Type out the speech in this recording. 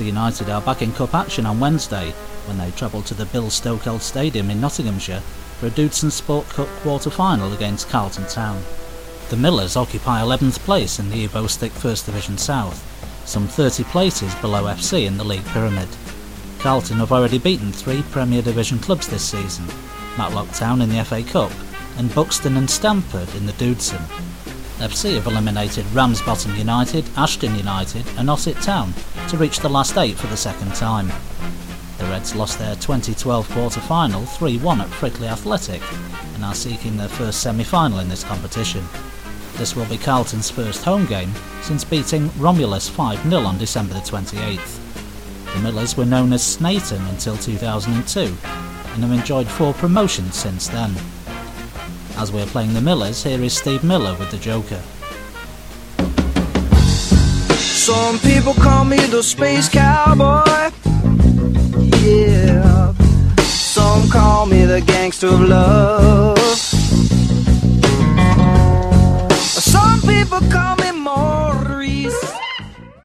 Newcastle United are back in cup action on Wednesday when they travel to the Bill Stokeld Stadium in Nottinghamshire for a Dudeston Sport Cup quarter-final against Carlton Town. The Millers occupy 11th place in the Evo-Stik First Division South, some 30 places below FC in the league pyramid. Carlton have already beaten 3 Premier Division clubs this season, Matlock Town in the FA Cup and Buxton and Stamford in the Dudeston. FC have eliminated Ramsbottom United, Ashton United and Ossett Town to reach the last 8 for the second time. The Reds lost their 2012 quarter-final 3-1 at Frickley Athletic and are seeking their first semi-final in this competition. This will be Carlton's first home game since beating Romulus 5-0 on December the 28th. The Millers were known as Snayton until 2002 and have enjoyed 4 promotions since then. As we're playing the Millers, here is Steve Miller with the Joker. Some people call me the Space Cowboy, yeah. Some call me the Gangster of Love.